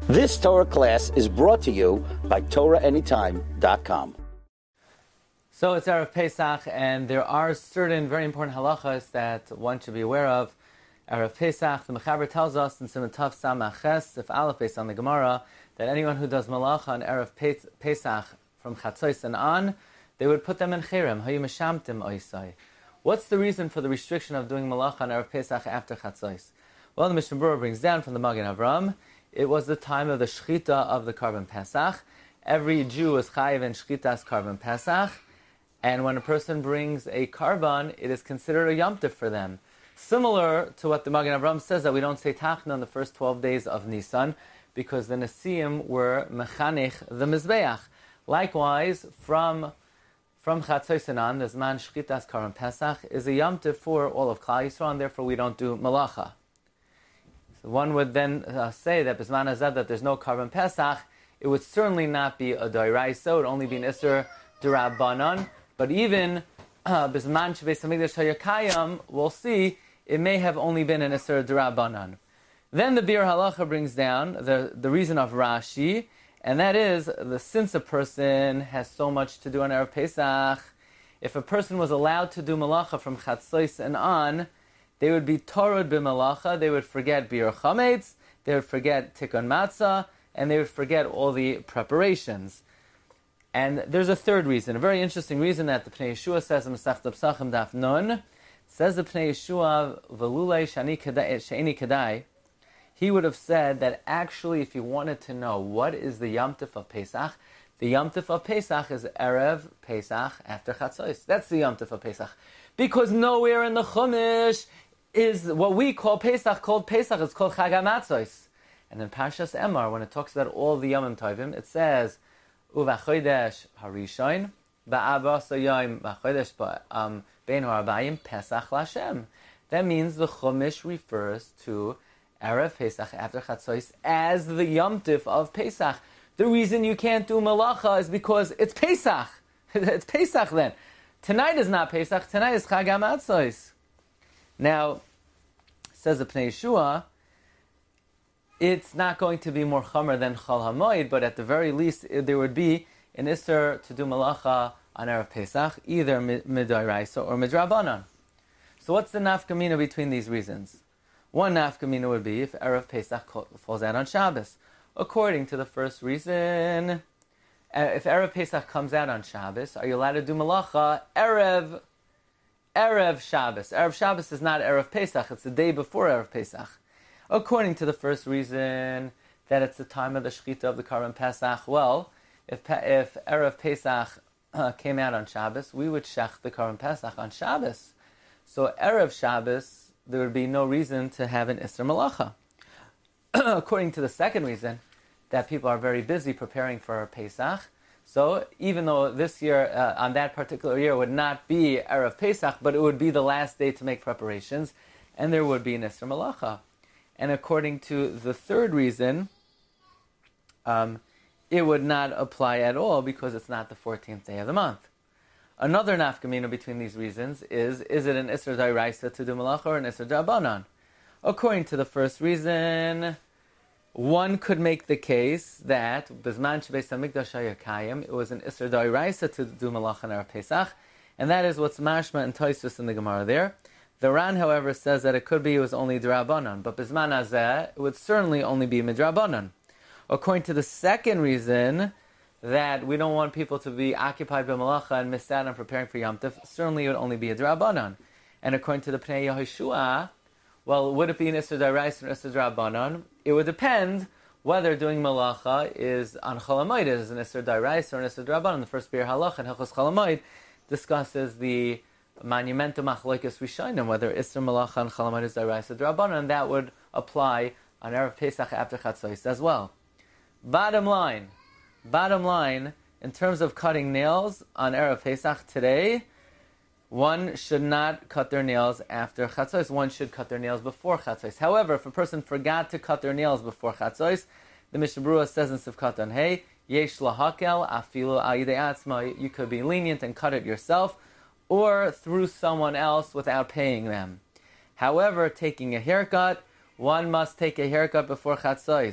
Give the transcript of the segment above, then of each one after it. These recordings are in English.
This Torah class is brought to you by TorahAnytime.com. So it's Erev Pesach, and there are certain very important halachas that one should be aware of. Erev Pesach, the Mechaber tells us in Siman Tav Samach Ches, if Aleph based on the Gemara, that anyone who does malacha on Erev Pesach from Chatzos and on, they would put them in Cherem. Hayu Meshamtim Oisai. What's the reason for the restriction of doing malacha on Erev Pesach after Chatzos? Well, the Mishnah Berurah brings down from the Magen Avram, it was the time of the Shechita of the Karban Pesach. Every Jew is chayiv in Shechitas Karban Pesach, and when a person brings a Karban, it is considered a Yom Tov for them. Similar to what the Magen Avram says, that we don't say Tachna on the first 12 days of Nisan, because the Nesiim were Mechanech the Mizbeach. Likewise, from Chatzos and on, the Zman Shechitas Karban Pesach is a Yom Tov for all of Klal Yisrael, and therefore we don't do Malacha. So one would then say that Bisman Hazeh, that there's no Karban Pesach, it would certainly not be a Doiraisa, it would only be an Isser D'Rabbanan. But even Bisman Shebeis Hamikdash Hayakayam, we'll see, it may have only been an Isser D'Rabbanan. Then the Bir Halacha brings down the reason of Rashi, and that is, since a person has so much to do on Erev Pesach, if a person was allowed to do Malacha from Chatzos and on, they would be torod b'malacha, they would forget bir chametz, they would forget tikkun matzah, and they would forget all the preparations. And there's a third reason, a very interesting reason that the Pnei Yeshua says in Masechta Pesachim Daf Nun, says the Pnei Yeshua, v'lulei she'eni kedai, he would have said that actually if you wanted to know what is the Yom Tov of Pesach, the Yom Tov of Pesach is Erev Pesach after Chatzos. That's the Yom Tov of Pesach. Because nowhere in the Chumash is what we call Pesach, called Pesach, it's called Chag HaMatzos. And in Parshas Emor, when it talks about all the Yomim Tovim, it says, Uvachodesh Harishon, Ba'abas Yom, Vachodesh Bein Harabayim, Pesach Lashem. That means the Chumash refers to Erev Pesach after Chatzos as the Yom Tiv of Pesach. The reason you can't do Malacha is because it's Pesach. It's Pesach then. Tonight is not Pesach, tonight is Chag HaMatzos. Now, says the Pnei Yeshua, it's not going to be more chomer than Chol HaMoed, but at the very least, there would be an Isser to do Malacha on Erev Pesach, either Midoraisa or Midrabanan. So what's the nafkamina between these reasons? One nafkamina would be if Erev Pesach falls out on Shabbos. According to the first reason, if Erev Pesach comes out on Shabbos, are you allowed to do Malacha Erev Shabbos? Erev Shabbos is not Erev Pesach, it's the day before Erev Pesach. According to the first reason, that it's the time of the Shechita of the Karban Pesach, well, if Erev Pesach came out on Shabbos, we would shech the Karban Pesach on Shabbos. So Erev Shabbos, there would be no reason to have an Isser Malacha. According to the second reason, that people are very busy preparing for Pesach, so even though this year, on that particular year, would not be Erev Pesach, but it would be the last day to make preparations, and there would be an Isser Malacha. And according to the third reason, it would not apply at all because it's not the 14th day of the month. Another nafkamina between these reasons is it an Isser D'Oraisa to do Malacha or an Isser D'Rabbanan? According to the first reason, one could make the case that Bizman Shebeis Hamikdash Hayakayim, it was an Isser D'Oraisa to do Malacha on Erev Pesach, and that is what's mashma and Tosfos in the Gemara there. The Ran, however, says that it could be it was only D'Rabbanan, but Bizman Hazeh, it would certainly only be Midrabbanan. According to the second reason, that we don't want people to be occupied by Malacha and miss out on preparing for Yom Tov, certainly it would only be a D'Rabbanan. And according to the Pnei Yehoshua, well, would it be an Isser D'Oraisa or an Isser D'Rabbanan? It would depend whether doing Malacha is on Chol HaMoed, is an Isser D'Oraisa or an Isser D'Rabbanan. The first Bir Halacha in Hilchos Chol HaMoed discusses the monumental machlokes rishonim, whether Isser Malacha on Chol HaMoed is D'Oraisa or D'Rabbanan, and that would apply on Erev Pesach after Chatzos as well. Bottom line, in terms of cutting nails on Erev Pesach today, one should not cut their nails after Chatzos. One should cut their nails before Chatzos. However, if a person forgot to cut their nails before Chatzos, the Mishnah Berurah says in Sivkat on Hey, Yesh lahakel afilu al yidei atzma. You could be lenient and cut it yourself, or through someone else without paying them. However, taking a haircut, one must take a haircut before Chatzos.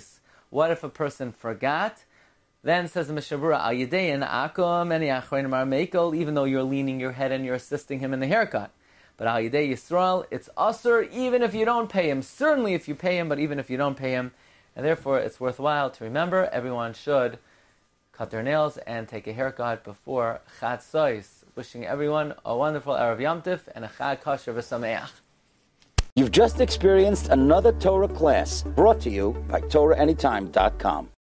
What if a person forgot? Then says the Mishabura, Al Yedein Akum and Achronim Ar Mekel, even though you're leaning your head and you're assisting him in the haircut. But Al Yedei Yisrael, it's Asur even if you don't pay him. Certainly if you pay him, but even if you don't pay him. And therefore it's worthwhile to remember everyone should cut their nails and take a haircut before Chatzos. Wishing everyone a wonderful Erev Yom Tif and a Chag Kosher V'Sameach. You've just experienced another Torah class brought to you by TorahAnytime.com.